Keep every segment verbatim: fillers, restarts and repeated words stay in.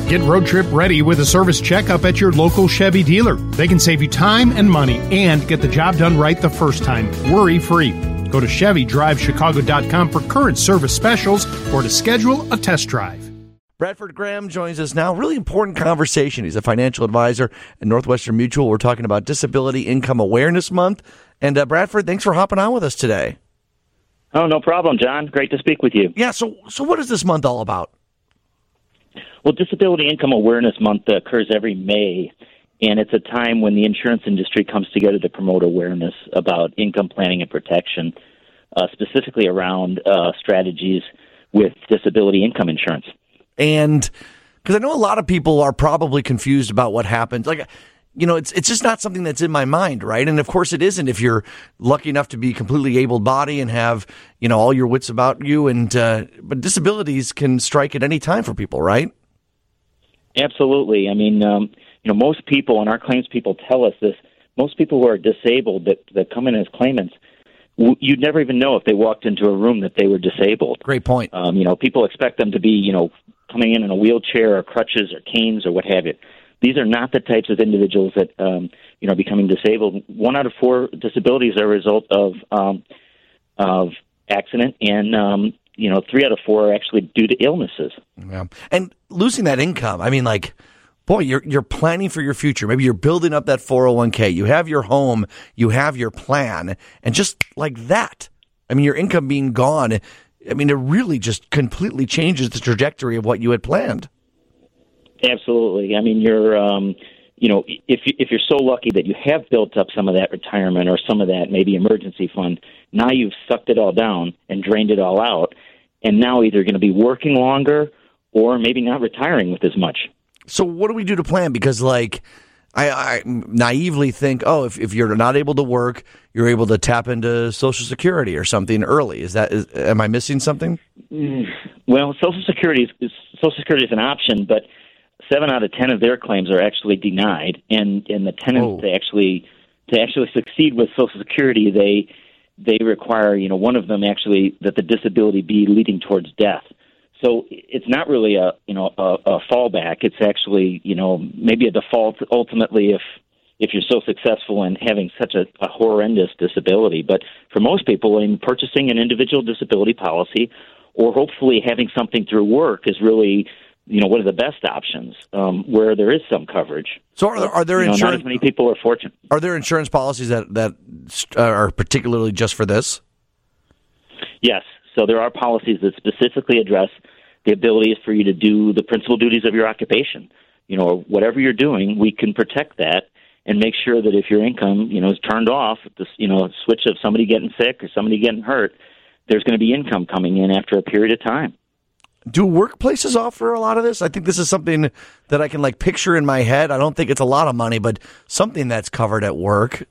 Get road trip ready with a service checkup at your local Chevy dealer. They can save you time and money and get the job done right the first time, worry-free. Go to Chevy Drive Chicago dot com for current service specials or to schedule a test drive. Bradford Graham joins us now. Really important conversation. He's a financial advisor at Northwestern Mutual. We're talking about Disability Income Awareness Month. And uh, Bradford, thanks for hopping on with us today. Oh, no problem, John. Great to speak with you. Yeah, so so what is this month all about? Well, Disability Income Awareness Month occurs every May, and it's a time when the insurance industry comes together to promote awareness about income planning and protection, uh, specifically around uh, strategies with disability income insurance. And because I know a lot of people are probably confused about what happens. Like, you know, it's it's just not something that's in my mind, right? And of course it isn't if you're lucky enough to be completely able-bodied and have, you know, all your wits about you. And uh, but disabilities can strike at any time for people, right? Absolutely. I mean, um, you know, most people, and our claims people tell us this, most people who are disabled that, that come in as claimants, w- you'd never even know if they walked into a room that they were disabled. Great point. Um, you know, people expect them to be, you know, coming in in a wheelchair or crutches or canes or what have you. These are not the types of individuals that, um, you know, are becoming disabled. One out of four disabilities are a result of um, of accident, and um, you know, three out of four are actually due to illnesses. Yeah. And losing that income, I mean, like, boy, you're you're planning for your future. Maybe you're building up that four oh one k. You have your home, you have your plan, and just like that, I mean, your income being gone, I mean, it really just completely changes the trajectory of what you had planned. Absolutely. I mean, you're, um, you know, if you, if you're so lucky that you have built up some of that retirement or some of that maybe emergency fund, now you've sucked it all down and drained it all out, and now either going to be working longer or maybe not retiring with as much. So what do we do to plan? Because, like, I, I naively think, oh, if, if you're not able to work, you're able to tap into Social Security or something early. Is that? Is, am I missing something? Mm, well, Social Security is, is Social Security is an option, but seven out of ten of their claims are actually denied, and, and the tenants to actually to actually succeed with Social Security, they they require, you know, one of them actually that the disability be leading towards death. So it's not really a you know a, a fallback. It's actually, you know, maybe a default ultimately if if you're so successful in having such a, a horrendous disability. But for most people, in purchasing an individual disability policy or hopefully having something through work is really, you know, one of the best options um, where there is some coverage. So are there, are there you know, insurance? Not as many people are fortunate. Are there insurance policies that that are particularly just for this? Yes. So there are policies that specifically address the abilities for you to do the principal duties of your occupation. You know, whatever you're doing, we can protect that and make sure that if your income, you know, is turned off, this, you know, switch of somebody getting sick or somebody getting hurt, there's going to be income coming in after a period of time. Do workplaces offer a lot of this? I think this is something that I can, like, picture in my head. I don't think it's a lot of money, but something that's covered at work.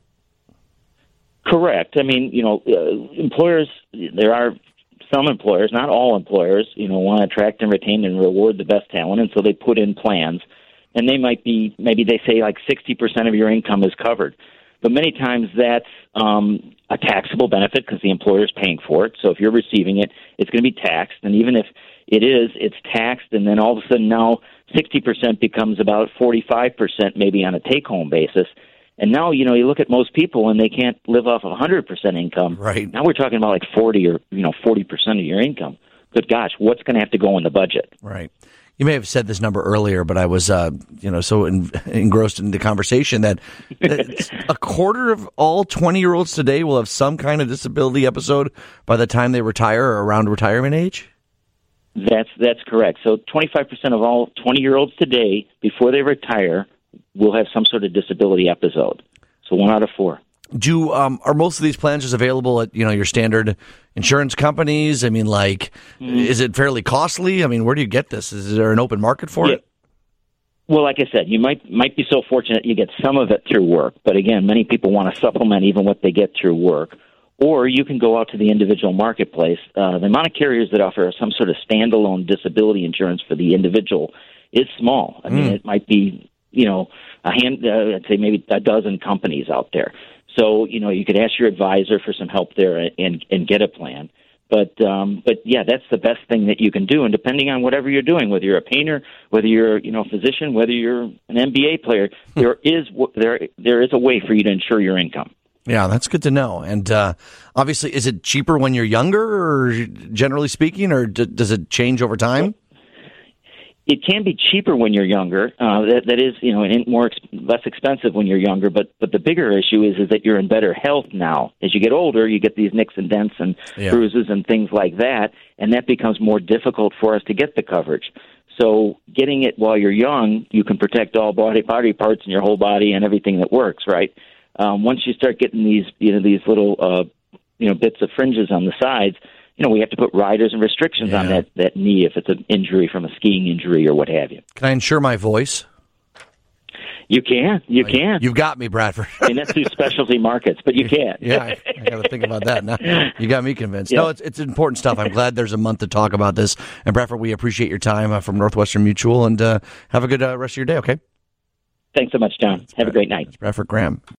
Correct. I mean, you know, uh, employers, there are some employers, not all employers, you know, want to attract and retain and reward the best talent, and so they put in plans. And they might be, maybe they say like sixty percent of your income is covered. But many times that's um, a taxable benefit because the employer is paying for it. So if you're receiving it, it's going to be taxed. And even if it is, it's taxed, and then all of a sudden now sixty percent becomes about forty-five percent maybe on a take-home basis. And now, you know, you look at most people and they can't live off of one hundred percent income. Right. Now we're talking about like forty or, you know, forty percent of your income. Good gosh, what's going to have to go in the budget? Right. You may have said this number earlier, but I was, uh, you know, so in, engrossed in the conversation that a quarter of all twenty-year-olds today will have some kind of disability episode by the time they retire or around retirement age? That's that's correct. So twenty-five percent of all twenty-year-olds today, before they retire, will have some sort of disability episode. So one out of four. Do um, are most of these plans just available at, you know, your standard insurance companies? I mean, like, mm. is it fairly costly? I mean, where do you get this? Is there an open market for yeah. it? Well, like I said, you might might be so fortunate you get some of it through work. But again, many people want to supplement even what they get through work. Or you can go out to the individual marketplace. Uh, the amount of carriers that offer some sort of standalone disability insurance for the individual is small. I mean, mm. it might be, you know, a hand, uh, I'd say maybe a dozen companies out there. So, you know, you could ask your advisor for some help there and, and get a plan. But um, but yeah, that's the best thing that you can do. And depending on whatever you're doing, whether you're a painter, whether you're you know a physician, whether you're an N B A player, there is there there is a way for you to insure your income. Yeah, that's good to know. And uh, obviously, is it cheaper when you're younger, or generally speaking, or d- does it change over time? It can be cheaper when you're younger. Uh, that, that is, you know, more ex- less expensive when you're younger. But but the bigger issue is is that you're in better health now. As you get older, you get these nicks and dents and yeah. bruises and things like that, and that becomes more difficult for us to get the coverage. So getting it while you're young, you can protect all body body parts in your whole body and everything that works, right? Um, once you start getting these, you know, these little, uh, you know, bits of fringes on the sides, you know, we have to put riders and restrictions yeah. on that, that knee if it's an injury from a skiing injury or what have you. Can I insure my voice? You can. You like, can. You've got me, Bradford. I mean, that's through specialty markets, but you can. Yeah, I, I got to think about that now. You got me convinced. Yeah. No, it's it's important stuff. I'm glad there's a month to talk about this. And Bradford, we appreciate your time uh, from Northwestern Mutual, and uh, have a good uh, rest of your day, okay? Thanks so much, John. Have a great night. That's Bradford Graham.